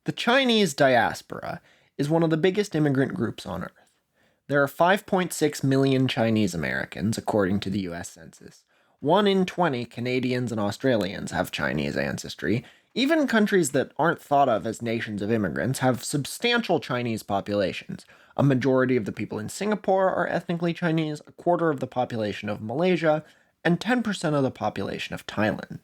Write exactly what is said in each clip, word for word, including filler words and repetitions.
The Chinese diaspora is one of the biggest immigrant groups on Earth. There are five point six million Chinese Americans, according to the U S Census. one in twenty Canadians and Australians have Chinese ancestry. Even countries that aren't thought of as nations of immigrants have substantial Chinese populations. A majority of the people in Singapore are ethnically Chinese, a quarter of the population of Malaysia, and ten percent of the population of Thailand.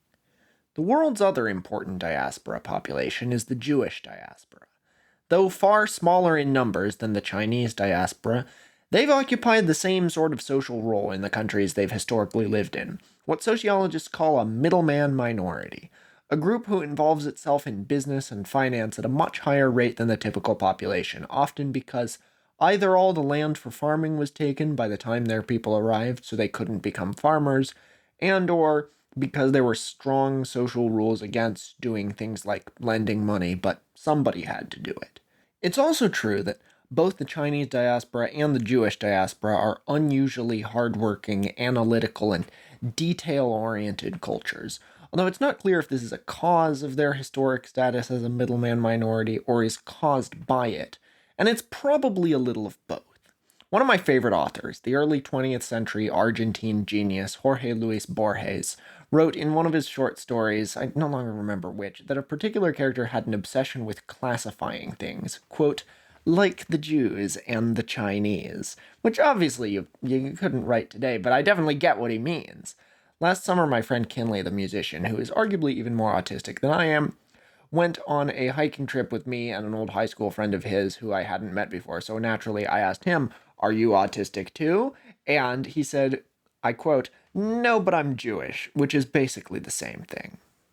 The world's other important diaspora population is the Jewish diaspora. Though far smaller in numbers than the Chinese diaspora, they've occupied the same sort of social role in the countries they've historically lived in, what sociologists call a middleman minority, a group who involves itself in business and finance at a much higher rate than the typical population, often because either all the land for farming was taken by the time their people arrived so they couldn't become farmers, and or because there were strong social rules against doing things like lending money, but somebody had to do it. It's also true that both the Chinese diaspora and the Jewish diaspora are unusually hardworking, analytical, and detail-oriented cultures, although it's not clear if this is a cause of their historic status as a middleman minority or is caused by it, and it's probably a little of both. One of my favorite authors, the early twentieth century Argentine genius Jorge Luis Borges, wrote in one of his short stories, I no longer remember which, that a particular character had an obsession with classifying things, quote, like the Jews and the Chinese, which obviously you, you couldn't write today, but I definitely get what he means. Last summer, my friend Kinley, the musician, who is arguably even more autistic than I am, went on a hiking trip with me and an old high school friend of his who I hadn't met before, so naturally I asked him, "Are you autistic too?" And he said, I quote, "No, but I'm Jewish," which is basically the same thing.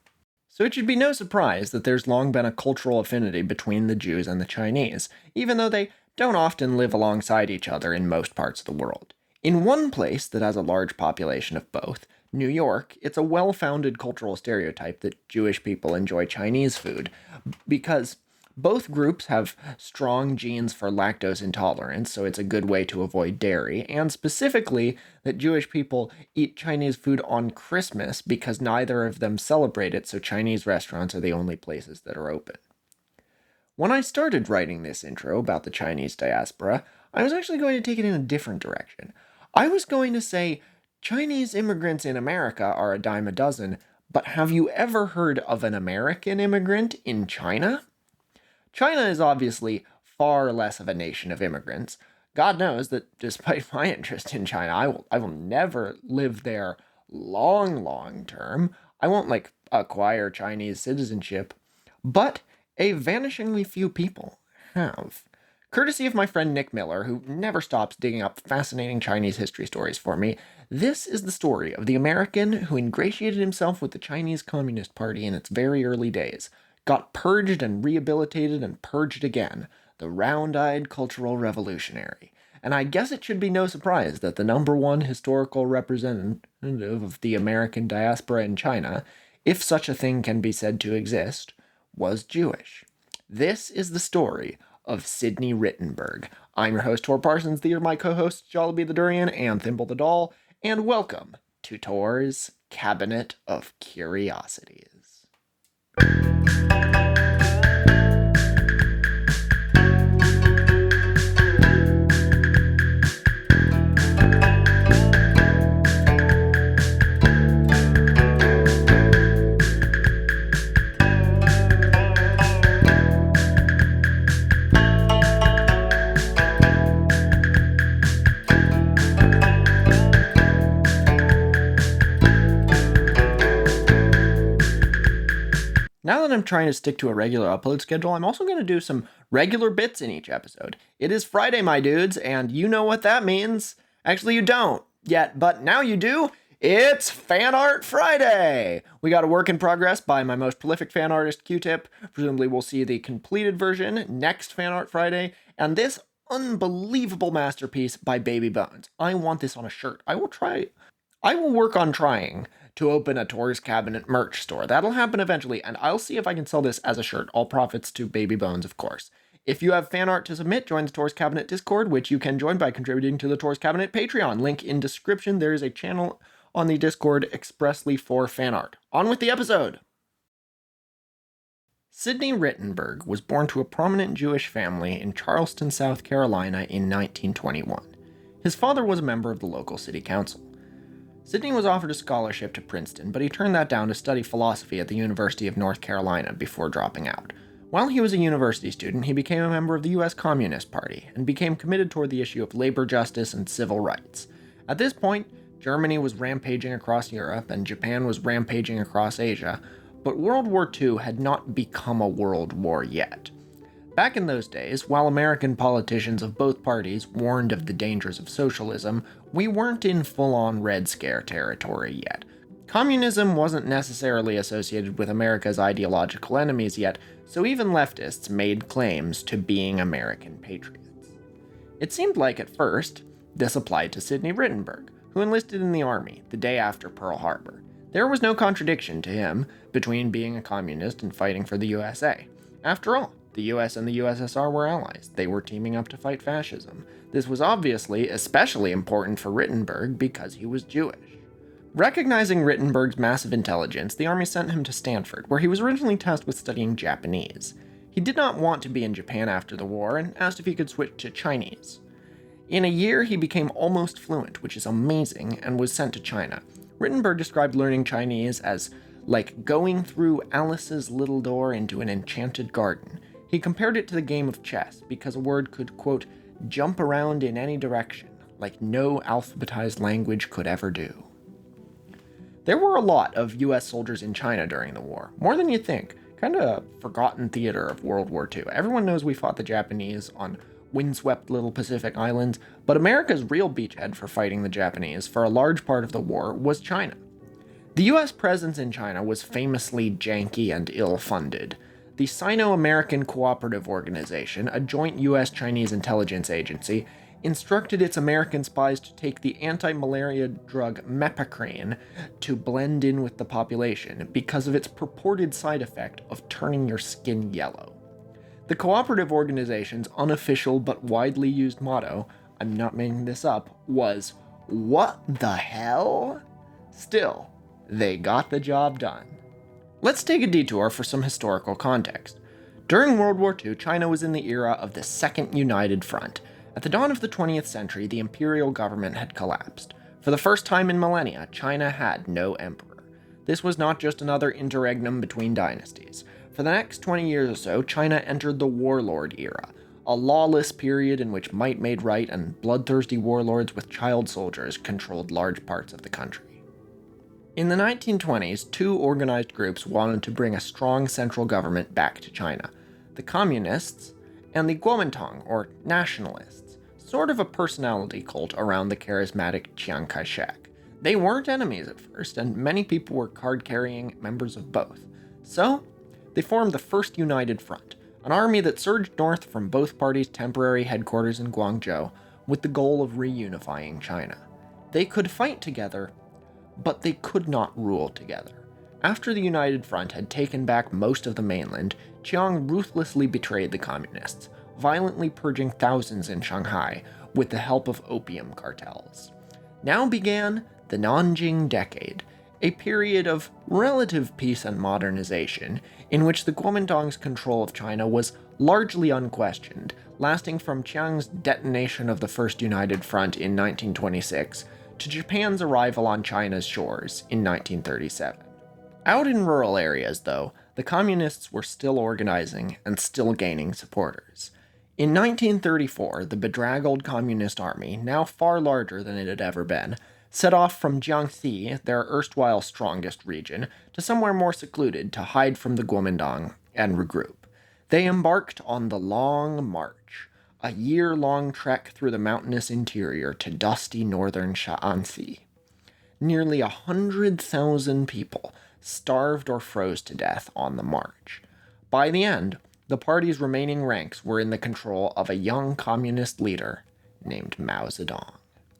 So it should be no surprise that there's long been a cultural affinity between the Jews and the Chinese, even though they don't often live alongside each other in most parts of the world. In one place that has a large population of both, New York, it's a well-founded cultural stereotype that Jewish people enjoy Chinese food, because both groups have strong genes for lactose intolerance, so it's a good way to avoid dairy, and specifically that Jewish people eat Chinese food on Christmas because neither of them celebrate it, so Chinese restaurants are the only places that are open. When I started writing this intro about the Chinese diaspora, I was actually going to take it in a different direction. I was going to say, Chinese immigrants in America are a dime a dozen, but have you ever heard of an American immigrant in China? China is obviously far less of a nation of immigrants. God knows that despite my interest in China, I will I will never live there long, long term. I won't, like, acquire Chinese citizenship. But a vanishingly few people have. Courtesy of my friend Nick Miller, who never stops digging up fascinating Chinese history stories for me, this is the story of the American who ingratiated himself with the Chinese Communist Party in its very early days, got purged and rehabilitated and purged again, the round-eyed cultural revolutionary. And I guess it should be no surprise that the number one historical representative of the American diaspora in China, if such a thing can be said to exist, was Jewish. This is the story of Sidney Rittenberg. I'm your host, Tor Parsons. These are my co-hosts, Jollibee the Durian and Thimble the Doll, and welcome to Tor's Cabinet of Curiosities. Now that I'm trying to stick to a regular upload schedule, I'm also going to do some regular bits in each episode. It is Friday, my dudes, and you know what that means. Actually, you don't yet, but now you do. It's Fan Art Friday! We got a work in progress by my most prolific fan artist, Q-Tip. Presumably we'll see the completed version next Fan Art Friday, and this unbelievable masterpiece by Baby Bones. I want this on a shirt. I will try... I will work on trying to open a Tor's Cabinet merch store. That'll happen eventually, and I'll see if I can sell this as a shirt. All profits to Baby Bones, of course. If you have fan art to submit, join the Tor's Cabinet Discord, which you can join by contributing to the Tor's Cabinet Patreon. Link in description. There is a channel on the Discord expressly for fan art. On with the episode! Sidney Rittenberg was born to a prominent Jewish family in Charleston, South Carolina in nineteen twenty-one. His father was a member of the local city council. Sidney was offered a scholarship to Princeton, but he turned that down to study philosophy at the University of North Carolina before dropping out. While he was a university student, he became a member of the U S Communist Party and became committed toward the issue of labor justice and civil rights. At this point, Germany was rampaging across Europe and Japan was rampaging across Asia, but World War Two had not become a world war yet. Back in those days, while American politicians of both parties warned of the dangers of socialism, we weren't in full-on Red Scare territory yet. Communism wasn't necessarily associated with America's ideological enemies yet, so even leftists made claims to being American patriots. It seemed like at first, this applied to Sidney Rittenberg, who enlisted in the army the day after Pearl Harbor. There was no contradiction to him between being a communist and fighting for the U S A. After all, the U S and the U S S R were allies. They were teaming up to fight fascism. This was obviously especially important for Rittenberg because he was Jewish. Recognizing Rittenberg's massive intelligence, the army sent him to Stanford, where he was originally tasked with studying Japanese. He did not want to be in Japan after the war and asked if he could switch to Chinese. In a year, he became almost fluent, which is amazing, and was sent to China. Rittenberg described learning Chinese as like going through Alice's little door into an enchanted garden. He compared it to the game of chess because a word could, quote, jump around in any direction, like no alphabetized language could ever do. There were a lot of U S soldiers in China during the war, more than you'd think. Kind of forgotten theater of World War Two. Everyone knows we fought the Japanese on windswept little Pacific islands, but America's real beachhead for fighting the Japanese for a large part of the war was China. The U S presence in China was famously janky and ill-funded. The Sino-American Cooperative Organization, a joint U S-Chinese intelligence agency, instructed its American spies to take the anti-malaria drug Mepacrene to blend in with the population because of its purported side effect of turning your skin yellow. The cooperative organization's unofficial but widely used motto, I'm not making this up, was, "What the hell?" Still, they got the job done. Let's take a detour for some historical context. During World War Two, China was in the era of the Second United Front. At the dawn of the twentieth century, the imperial government had collapsed. For the first time in millennia, China had no emperor. This was not just another interregnum between dynasties. For the next twenty years or so, China entered the warlord era, a lawless period in which might made right and bloodthirsty warlords with child soldiers controlled large parts of the country. In the nineteen twenties, two organized groups wanted to bring a strong central government back to China: the Communists and the Kuomintang, or Nationalists, sort of a personality cult around the charismatic Chiang Kai-shek. They weren't enemies at first, and many people were card-carrying members of both. So, they formed the First United Front, an army that surged north from both parties' temporary headquarters in Guangzhou with the goal of reunifying China. They could fight together, but they could not rule together. After the United Front had taken back most of the mainland, Chiang ruthlessly betrayed the communists, violently purging thousands in Shanghai with the help of opium cartels. Now began the Nanjing Decade, a period of relative peace and modernization in which the Kuomintang's control of China was largely unquestioned, lasting from Chiang's detonation of the First United Front in nineteen twenty-six to Japan's arrival on China's shores in nineteen thirty-seven. Out in rural areas, though, the communists were still organizing and still gaining supporters. In nineteen thirty-four, the bedraggled communist army, now far larger than it had ever been, set off from Jiangxi, their erstwhile strongest region, to somewhere more secluded to hide from the Kuomintang and regroup. They embarked on the Long March, a year-long trek through the mountainous interior to dusty northern Shaanxi. Nearly a hundred thousand people starved or froze to death on the march. By the end, the party's remaining ranks were in the control of a young communist leader named Mao Zedong.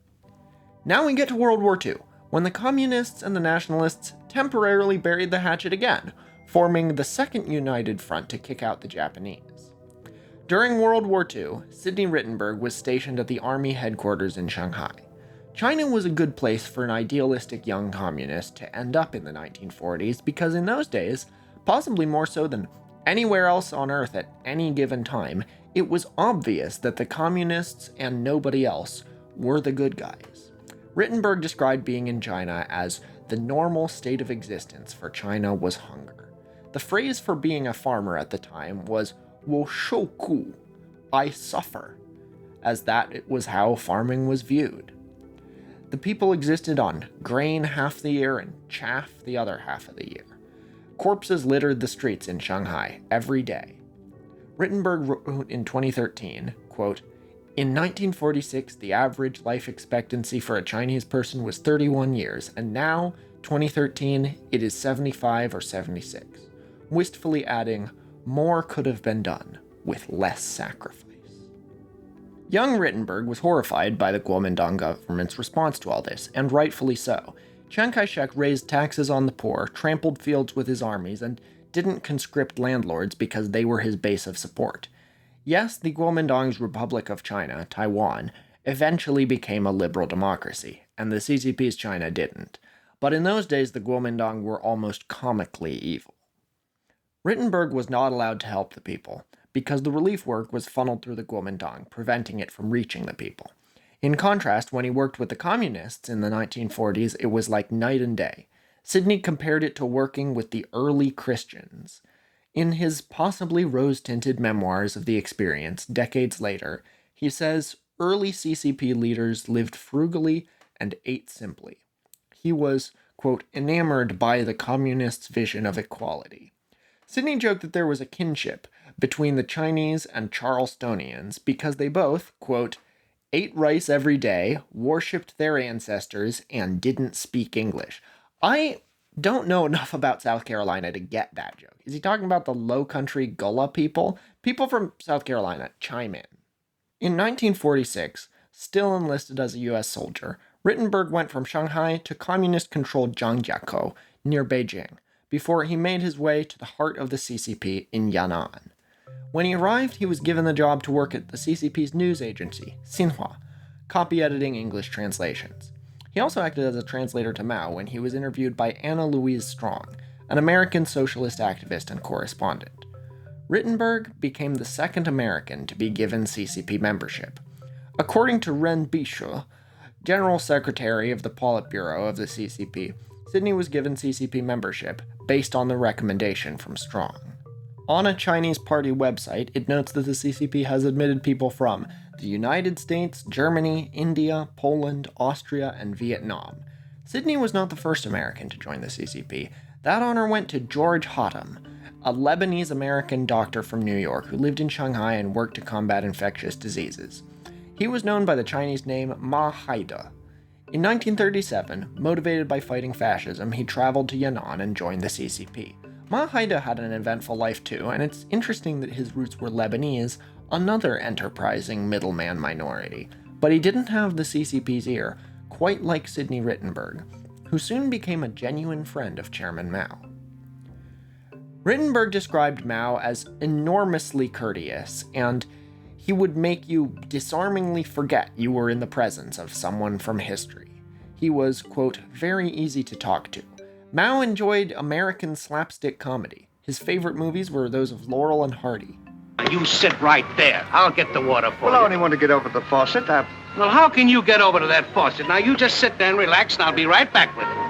Now we get to World War Two, when the Communists and the Nationalists temporarily buried the hatchet again, forming the Second United Front to kick out the Japanese. During World War Two, Sidney Rittenberg was stationed at the army headquarters in Shanghai. China was a good place for an idealistic young communist to end up in the nineteen forties because in those days, possibly more so than Anywhere else on Earth at any given time, it was obvious that the communists and nobody else were the good guys. Rittenberg described being in China as the normal state of existence for China was hunger. The phrase for being a farmer at the time was 我受苦, I suffer, as that it was how farming was viewed. The people existed on grain half the year and chaff the other half of the year. Corpses littered the streets in Shanghai every day. Rittenberg wrote in twenty thirteen, quote, "In nineteen forty-six, the average life expectancy for a Chinese person was thirty-one years, and now, twenty thirteen, it is seventy-five or seventy-six, wistfully adding, more could have been done with less sacrifice." Young Rittenberg was horrified by the Kuomintang government's response to all this, and rightfully so. Chiang Kai-shek raised taxes on the poor, trampled fields with his armies, and didn't conscript landlords because they were his base of support. Yes, the Kuomintang's Republic of China, Taiwan, eventually became a liberal democracy, and the C C P's China didn't. But in those days, the Kuomintang were almost comically evil. Rittenberg was not allowed to help the people, because the relief work was funneled through the Kuomintang, preventing it from reaching the people. In contrast, when he worked with the communists in the nineteen forties, it was like night and day. Sidney compared it to working with the early Christians. In his possibly rose-tinted memoirs of the experience, decades later, he says early C C P leaders lived frugally and ate simply. He was, quote, enamored by the communists' vision of equality. Sidney joked that there was a kinship between the Chinese and Charlestonians because they both, quote, ate rice every day, worshipped their ancestors, and didn't speak English. I don't know enough about South Carolina to get that joke. Is he talking about the Low Country Gullah people? People from South Carolina, chime in. In nineteen forty-six, still enlisted as a U S soldier, Rittenberg went from Shanghai to communist-controlled Zhangjiakou, near Beijing, before he made his way to the heart of the C C P in Yan'an. When he arrived, he was given the job to work at the C C P's news agency, Xinhua, copy-editing English translations. He also acted as a translator to Mao when he was interviewed by Anna Louise Strong, an American socialist activist and correspondent. Rittenberg became the second American to be given C C P membership. According to Ren Bishu, General Secretary of the Politburo of the C C P, Sidney was given C C P membership based on the recommendation from Strong. On a Chinese party website, it notes that the C C P has admitted people from the United States, Germany, India, Poland, Austria, and Vietnam. Sidney was not the first American to join the C C P. That honor went to George Hottam, a Lebanese-American doctor from New York who lived in Shanghai and worked to combat infectious diseases. He was known by the Chinese name Ma Haida. In nineteen thirty-seven, motivated by fighting fascism, he traveled to Yan'an and joined the C C P. Ma Haida had an eventful life too, and it's interesting that his roots were Lebanese, another enterprising middleman minority. But he didn't have the C C P's ear, quite like Sidney Rittenberg, who soon became a genuine friend of Chairman Mao. Rittenberg described Mao as enormously courteous, and he would make you disarmingly forget you were in the presence of someone from history. He was, quote, very easy to talk to. Mao enjoyed American slapstick comedy. His favorite movies were those of Laurel and Hardy. You sit right there. I'll get the water for Well, you. I only want to get over to the faucet. I... Well, how can you get over to that faucet? Now, you just sit there and relax, and I'll be right back with you.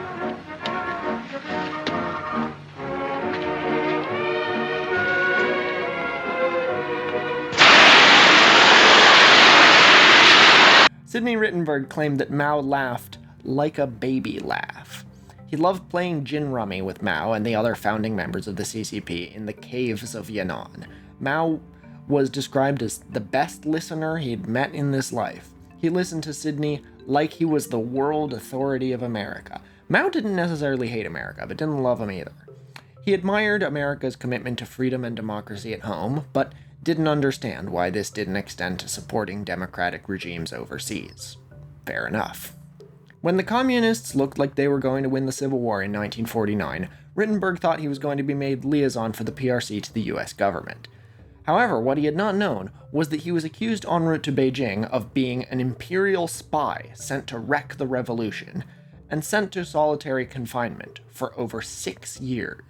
Sidney Rittenberg claimed that Mao laughed like a baby laugh. He loved playing gin rummy with Mao and the other founding members of the C C P in the caves of Yan'an. Mao was described as the best listener he'd met in this life. He listened to Sidney like he was the world authority of America. Mao didn't necessarily hate America, but didn't love him either. He admired America's commitment to freedom and democracy at home, but didn't understand why this didn't extend to supporting democratic regimes overseas. Fair enough. When the communists looked like they were going to win the Civil War in nineteen forty-nine, Rittenberg thought he was going to be made liaison for the P R C to the U S government. However, what he had not known was that he was accused en route to Beijing of being an imperial spy sent to wreck the revolution, and sent to solitary confinement for over six years.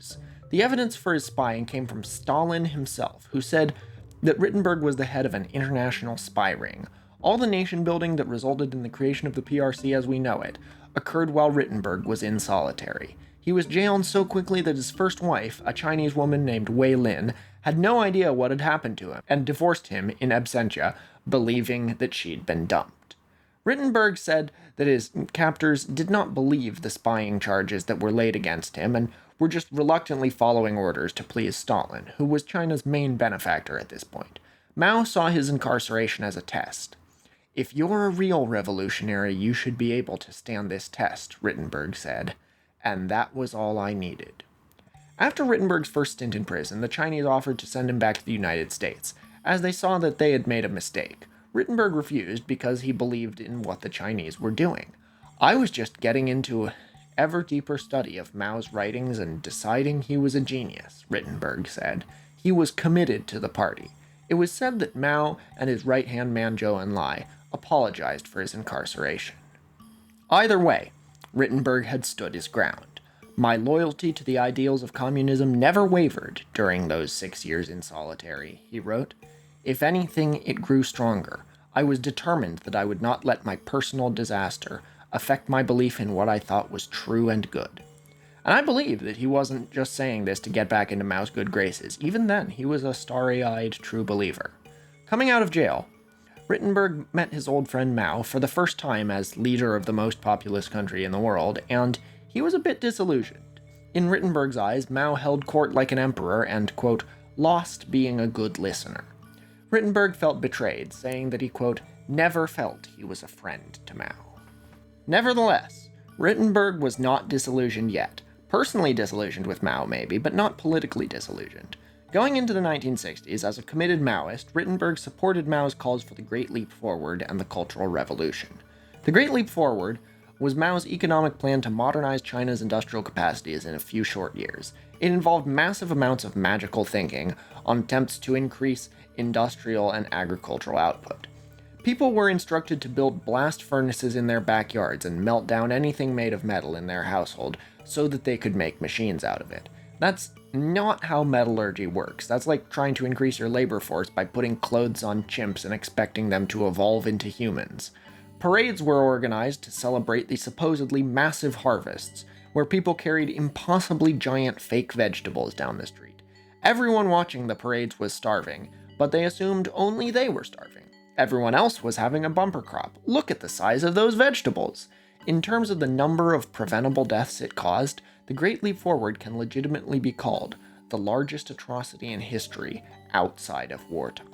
The evidence for his spying came from Stalin himself, who said that Rittenberg was the head of an international spy ring. All the nation building that resulted in the creation of the P R C as we know it occurred while Rittenberg was in solitary. He was jailed so quickly that his first wife, a Chinese woman named Wei Lin, had no idea what had happened to him and divorced him in absentia, believing that she'd been dumped. Rittenberg said that his captors did not believe the spying charges that were laid against him and were just reluctantly following orders to please Stalin, who was China's main benefactor at this point. Mao saw his incarceration as a test. "If you're a real revolutionary, you should be able to stand this test," Rittenberg said. And that was all I needed. After Rittenberg's first stint in prison, the Chinese offered to send him back to the United States, as they saw that they had made a mistake. Rittenberg refused because he believed in what the Chinese were doing. "I was just getting into ever deeper study of Mao's writings and deciding he was a genius," Rittenberg said. He was committed to the party. It was said that Mao and his right-hand man Zhou Enlai apologized for his incarceration. Either way, Rittenberg had stood his ground. "My loyalty to the ideals of communism never wavered during those six years in solitary," he wrote. "If anything, it grew stronger. I was determined that I would not let my personal disaster affect my belief in what I thought was true and good." And I believe that he wasn't just saying this to get back into Mao's good graces. Even then, he was a starry-eyed true believer. Coming out of jail, Rittenberg met his old friend Mao for the first time as leader of the most populous country in the world, and he was a bit disillusioned. In Rittenberg's eyes, Mao held court like an emperor and, quote, lost being a good listener. Rittenberg felt betrayed, saying that he, quote, never felt he was a friend to Mao. Nevertheless, Rittenberg was not disillusioned yet. Personally disillusioned with Mao, maybe, but not politically disillusioned. Going into the nineteen sixties, as a committed Maoist, Rittenberg supported Mao's calls for the Great Leap Forward and the Cultural Revolution. The Great Leap Forward was Mao's economic plan to modernize China's industrial capacities in a few short years. It involved massive amounts of magical thinking on attempts to increase industrial and agricultural output. People were instructed to build blast furnaces in their backyards and melt down anything made of metal in their household so that they could make machines out of it. That's not how metallurgy works. That's like trying to increase your labor force by putting clothes on chimps and expecting them to evolve into humans. Parades were organized to celebrate the supposedly massive harvests, where people carried impossibly giant fake vegetables down the street. Everyone watching the parades was starving, but they assumed only they were starving. Everyone else was having a bumper crop. Look at the size of those vegetables. In terms of the number of preventable deaths it caused, the Great Leap Forward can legitimately be called the largest atrocity in history outside of wartime.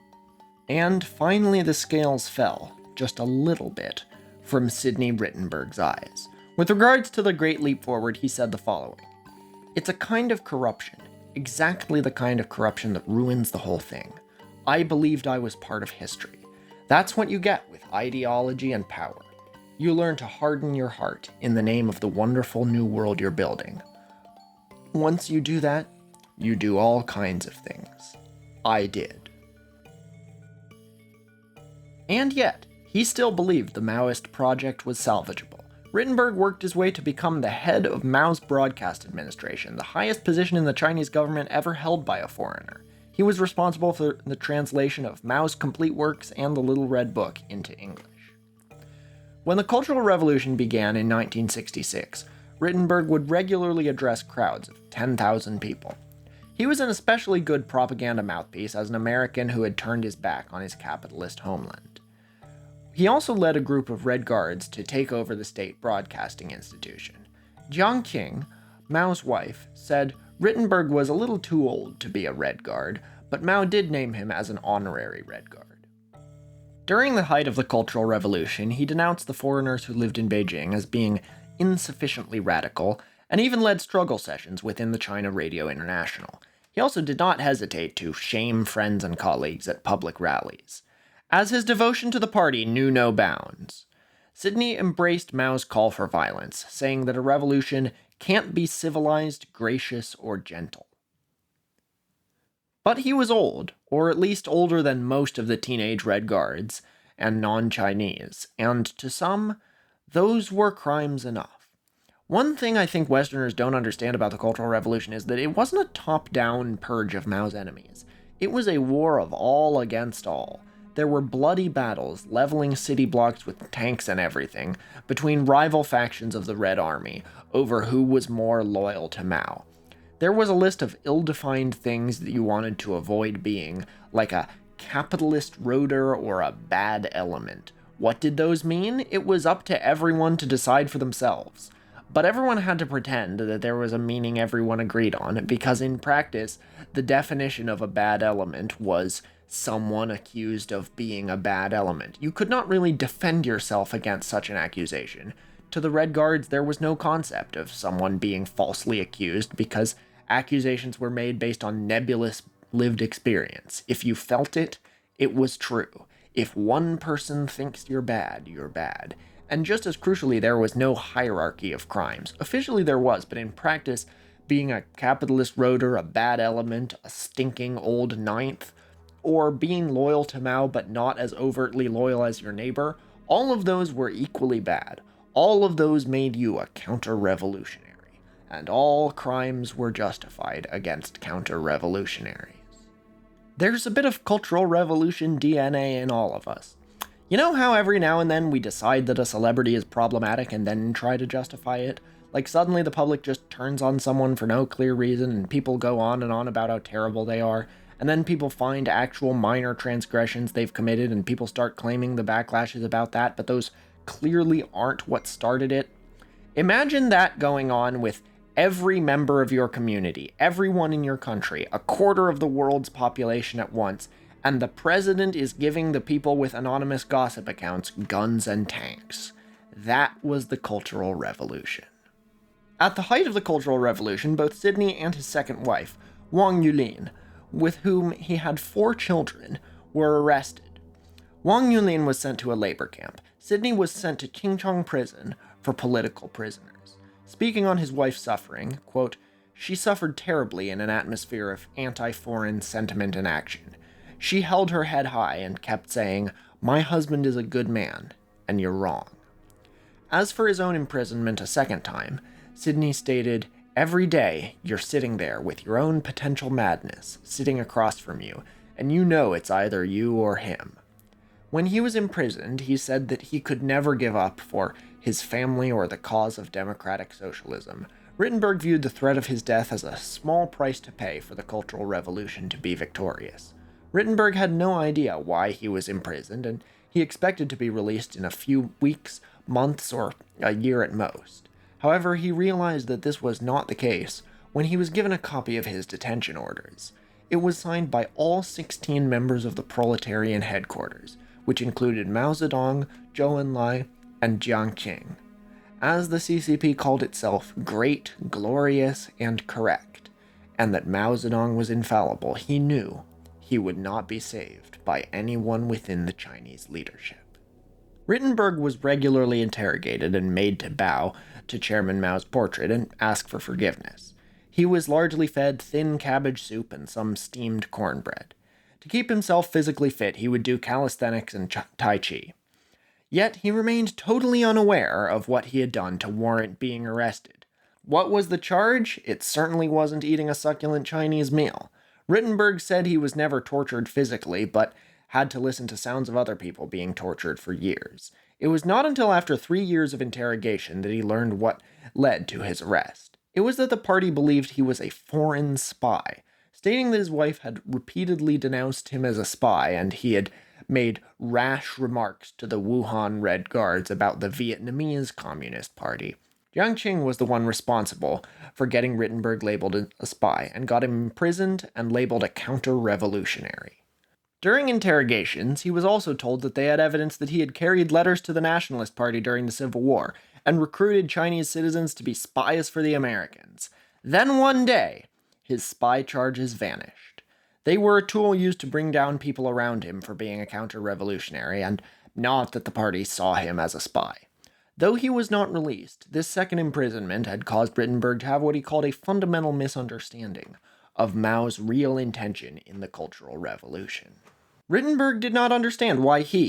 And finally the scales fell, just a little bit, from Sidney Rittenberg's eyes. With regards to the Great Leap Forward, he said the following: "It's a kind of corruption, exactly the kind of corruption that ruins the whole thing. I believed I was part of history. That's what you get with ideology and power. You learn to harden your heart in the name of the wonderful new world you're building. Once you do that, you do all kinds of things. I did." And yet, he still believed the Maoist project was salvageable. Rittenberg worked his way to become the head of Mao's broadcast administration, the highest position in the Chinese government ever held by a foreigner. He was responsible for the translation of Mao's complete works and the Little Red Book into English. When the Cultural Revolution began in nineteen sixty-six, Rittenberg would regularly address crowds of ten thousand people. He was an especially good propaganda mouthpiece as an American who had turned his back on his capitalist homeland. He also led a group of Red Guards to take over the state broadcasting institution. Jiang Qing, Mao's wife, said Rittenberg was a little too old to be a Red Guard, but Mao did name him as an honorary Red Guard. During the height of the Cultural Revolution, he denounced the foreigners who lived in Beijing as being insufficiently radical, and even led struggle sessions within the China Radio International. He also did not hesitate to shame friends and colleagues at public rallies, as his devotion to the party knew no bounds. Sidney embraced Mao's call for violence, saying that a revolution can't be civilized, gracious, or gentle. But he was old, or at least older than most of the teenage Red Guards and non-Chinese, and to some, those were crimes enough. One thing I think Westerners don't understand about the Cultural Revolution is that it wasn't a top-down purge of Mao's enemies. It was a war of all against all. There were bloody battles, leveling city blocks with tanks and everything, between rival factions of the Red Army over who was more loyal to Mao. There was a list of ill-defined things that you wanted to avoid being, like a capitalist roader or a bad element. What did those mean? It was up to everyone to decide for themselves. But everyone had to pretend that there was a meaning everyone agreed on, because in practice, the definition of a bad element was someone accused of being a bad element. You could not really defend yourself against such an accusation. To the Red Guards, there was no concept of someone being falsely accused, because accusations were made based on nebulous lived experience. If you felt it, it was true. If one person thinks you're bad, you're bad. And just as crucially, there was no hierarchy of crimes. Officially there was, but in practice, being a capitalist roader, a bad element, a stinking old ninth, or being loyal to Mao but not as overtly loyal as your neighbor, all of those were equally bad. All of those made you a counter-revolutionary, and all crimes were justified against counter-revolutionaries. There's a bit of Cultural Revolution D N A in all of us. You know how every now and then we decide that a celebrity is problematic and then try to justify it? Like suddenly the public just turns on someone for no clear reason and people go on and on about how terrible they are, and then people find actual minor transgressions they've committed and people start claiming the backlash is about that, but those clearly aren't what started it. Imagine that going on with every member of your community, everyone in your country, a quarter of the world's population at once, and the president is giving the people with anonymous gossip accounts guns and tanks. That was the Cultural Revolution. At the height of the Cultural Revolution, both Sidney and his second wife, Wang Yulin, with whom he had four children, were arrested. Wang Yulin was sent to a labor camp. Sidney was sent to Qingchong prison for political prisoners. Speaking on his wife's suffering, quote, "She suffered terribly in an atmosphere of anti-foreign sentiment and action. She held her head high and kept saying, 'My husband is a good man, and you're wrong.'" As for his own imprisonment a second time, Sidney stated, "Every day you're sitting there with your own potential madness sitting across from you, and you know it's either you or him." When he was imprisoned, he said that he could never give up for his family or the cause of democratic socialism. Rittenberg viewed the threat of his death as a small price to pay for the Cultural Revolution to be victorious. Rittenberg had no idea why he was imprisoned, and he expected to be released in a few weeks, months, or a year at most. However, he realized that this was not the case when he was given a copy of his detention orders. It was signed by all sixteen members of the proletarian headquarters, which included Mao Zedong, Zhou Enlai, and Jiang Qing. As the C C P called itself great, glorious, and correct, and that Mao Zedong was infallible, he knew he would not be saved by anyone within the Chinese leadership. Rittenberg was regularly interrogated and made to bow to Chairman Mao's portrait and ask for forgiveness. He was largely fed thin cabbage soup and some steamed cornbread. To keep himself physically fit, he would do calisthenics and ch- Tai Chi. Yet he remained totally unaware of what he had done to warrant being arrested. What was the charge? It certainly wasn't eating a succulent Chinese meal. Rittenberg said he was never tortured physically, but had to listen to sounds of other people being tortured for years. It was not until after three years of interrogation that he learned what led to his arrest. It was that the party believed he was a foreign spy, stating that his wife had repeatedly denounced him as a spy and he had made rash remarks to the Wuhan Red Guards about the Vietnamese Communist Party. Jiang Qing was the one responsible for getting Rittenberg labeled a spy and got him imprisoned and labeled a counter-revolutionary. During interrogations, he was also told that they had evidence that he had carried letters to the Nationalist Party during the Civil War and recruited Chinese citizens to be spies for the Americans. Then one day, his spy charges vanished. They were a tool used to bring down people around him for being a counter-revolutionary, and not that the party saw him as a spy. Though he was not released, this second imprisonment had caused Rittenberg to have what he called a fundamental misunderstanding of Mao's real intention in the Cultural Revolution. Rittenberg did not understand why he,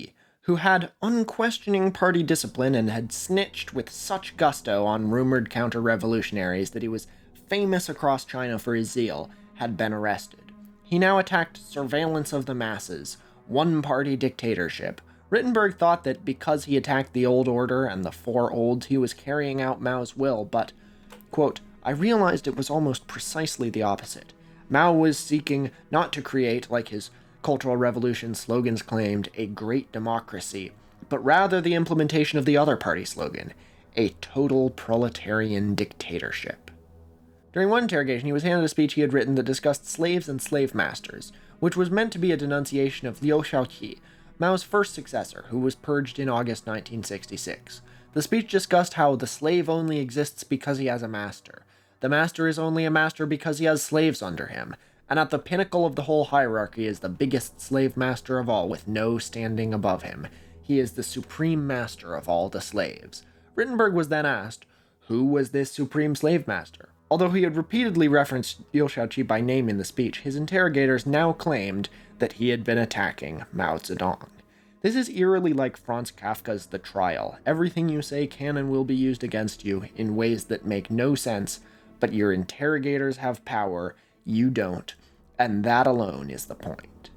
who had unquestioning party discipline and had snitched with such gusto on rumored counter-revolutionaries that he was famous across China for his zeal, had been arrested. He now attacked surveillance of the masses, one-party dictatorship. Rittenberg thought that because he attacked the old order and the four olds, he was carrying out Mao's will, but, quote, I realized it was almost precisely the opposite. Mao was seeking not to create, like his Cultural Revolution slogans claimed, a great democracy, but rather the implementation of the other party slogan, a total proletarian dictatorship. During one interrogation, he was handed a speech he had written that discussed slaves and slave masters, which was meant to be a denunciation of Liu Shaoqi, Mao's first successor, who was purged in August nineteen sixty-six. The speech discussed how the slave only exists because he has a master. The master is only a master because he has slaves under him, and at the pinnacle of the whole hierarchy is the biggest slave master of all with no standing above him. He is the supreme master of all the slaves. Rittenberg was then asked, who was this supreme slave master? Although he had repeatedly referenced Liu Shaoqi by name in the speech, his interrogators now claimed that he had been attacking Mao Zedong. This is eerily like Franz Kafka's The Trial. Everything you say can and will be used against you in ways that make no sense, but your interrogators have power, you don't, and that alone is the point.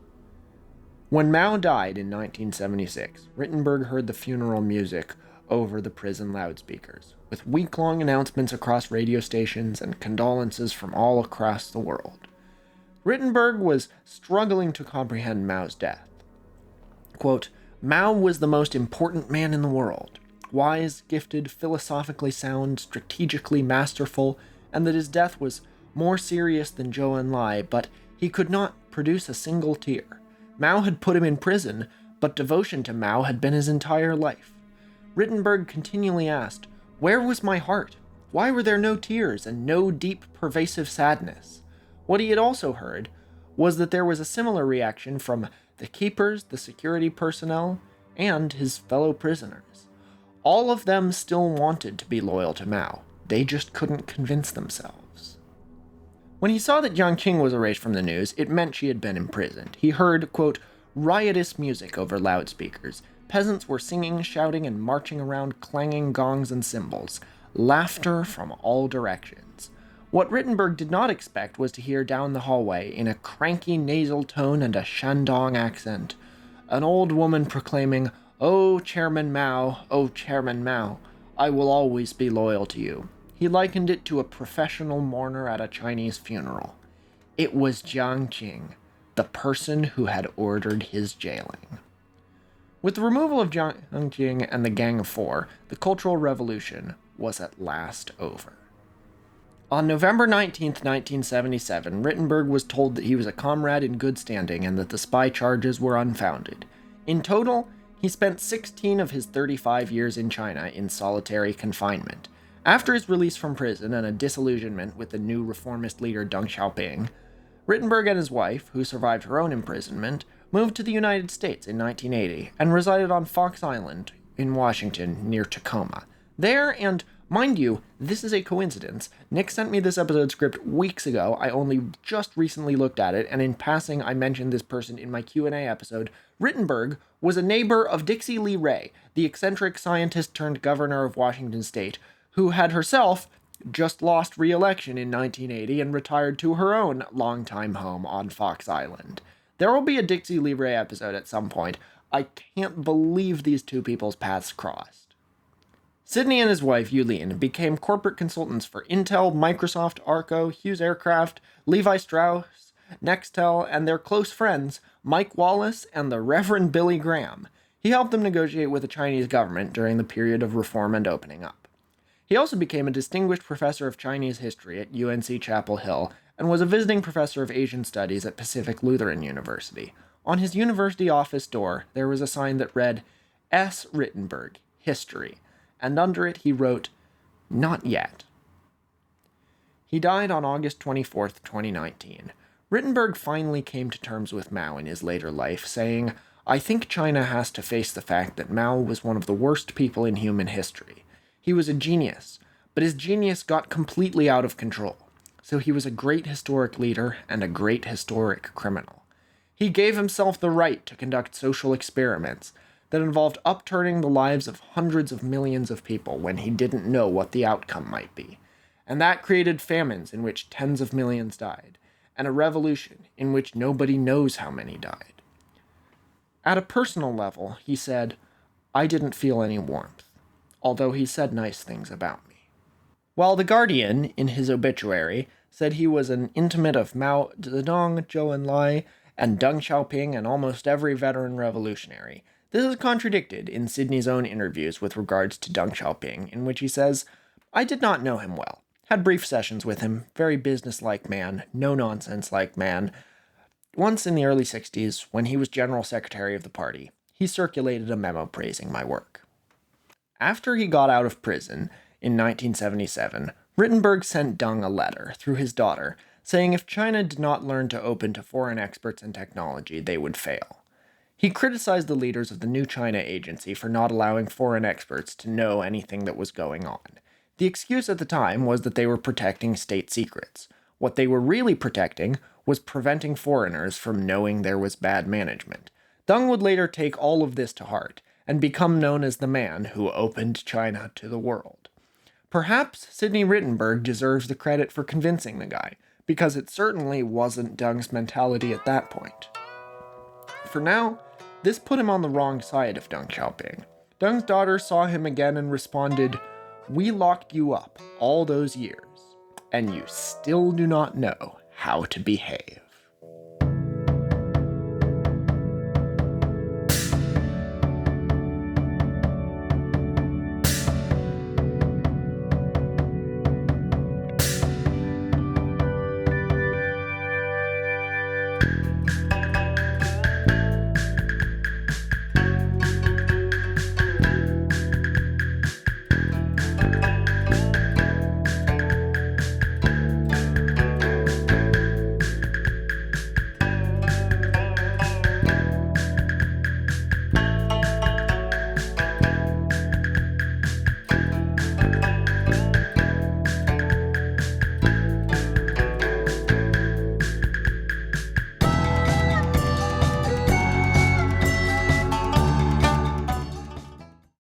When Mao died in nineteen seventy-six, Rittenberg heard the funeral music over the prison loudspeakers, with week-long announcements across radio stations and condolences from all across the world. Rittenberg was struggling to comprehend Mao's death. Quote, Mao was the most important man in the world, wise, gifted, philosophically sound, strategically masterful, and that his death was more serious than Zhou Enlai, but he could not produce a single tear. Mao had put him in prison, but devotion to Mao had been his entire life. Rittenberg continually asked, where was my heart? Why were there no tears and no deep, pervasive sadness? What he had also heard was that there was a similar reaction from the keepers, the security personnel, and his fellow prisoners. All of them still wanted to be loyal to Mao. They just couldn't convince themselves. When he saw that Jiang Qing was erased from the news, it meant she had been imprisoned. He heard, quote, riotous music over loudspeakers. Peasants were singing, shouting, and marching around clanging gongs and cymbals. Laughter from all directions. What Rittenberg did not expect was to hear down the hallway, in a cranky nasal tone and a Shandong accent, an old woman proclaiming, "Oh, Chairman Mao, oh, Chairman Mao, I will always be loyal to you." He likened it to a professional mourner at a Chinese funeral. It was Jiang Qing, the person who had ordered his jailing. With the removal of Jiang Qing and the Gang of Four, the Cultural Revolution was at last over. On November nineteenth, nineteen seventy-seven, Rittenberg was told that he was a comrade in good standing and that the spy charges were unfounded. In total, he spent sixteen of his thirty-five years in China in solitary confinement. After his release from prison and a disillusionment with the new reformist leader Deng Xiaoping, Rittenberg and his wife, who survived her own imprisonment, moved to the United States in nineteen eighty and resided on Fox Island in Washington near Tacoma. There, and mind you, this is a coincidence, Nick sent me this episode script weeks ago. I only just recently looked at it, and in passing I mentioned this person in my Q and A episode. Rittenberg was a neighbor of Dixie Lee Ray, the eccentric scientist turned governor of Washington State, who had herself just lost re-election in nineteen eighty and retired to her own longtime home on Fox Island. There will be a Dixie Lee Ray episode at some point. I can't believe these two people's paths crossed. Sidney and his wife, Yulene, became corporate consultants for Intel, Microsoft, Arco, Hughes Aircraft, Levi Strauss, Nextel, and their close friends, Mike Wallace and the Reverend Billy Graham. He helped them negotiate with the Chinese government during the period of reform and opening up. He also became a distinguished professor of Chinese history at U N C Chapel Hill and was a visiting professor of Asian Studies at Pacific Lutheran University. On his university office door, there was a sign that read, S. Rittenberg, History, and under it he wrote, "Not yet." He died on August twenty-fourth, twenty nineteen. Rittenberg finally came to terms with Mao in his later life, saying, "I think China has to face the fact that Mao was one of the worst people in human history. He was a genius, but his genius got completely out of control. So he was a great historic leader and a great historic criminal. He gave himself the right to conduct social experiments, that involved upturning the lives of hundreds of millions of people when he didn't know what the outcome might be. And that created famines in which tens of millions died, and a revolution in which nobody knows how many died. At a personal level, he said, "I didn't feel any warmth," although he said nice things about me. While The Guardian, in his obituary, said he was an intimate of Mao Zedong, Zhou Enlai, and Deng Xiaoping and almost every veteran revolutionary, this is contradicted in Sidney's own interviews with regards to Deng Xiaoping, in which he says, "I did not know him well. Had brief sessions with him, very business-like man, no-nonsense-like man. Once in the early sixties, when he was general secretary of the party, he circulated a memo praising my work." After he got out of prison in nineteen seventy-seven, Rittenberg sent Deng a letter through his daughter saying if China did not learn to open to foreign experts in technology, they would fail. He criticized the leaders of the New China Agency for not allowing foreign experts to know anything that was going on. The excuse at the time was that they were protecting state secrets. What they were really protecting was preventing foreigners from knowing there was bad management. Deng would later take all of this to heart and become known as the man who opened China to the world. Perhaps Sidney Rittenberg deserves the credit for convincing the guy, because it certainly wasn't Deng's mentality at that point. For now, this put him on the wrong side of Deng Xiaoping. Deng's daughter saw him again and responded, "We locked you up all those years, and you still do not know how to behave."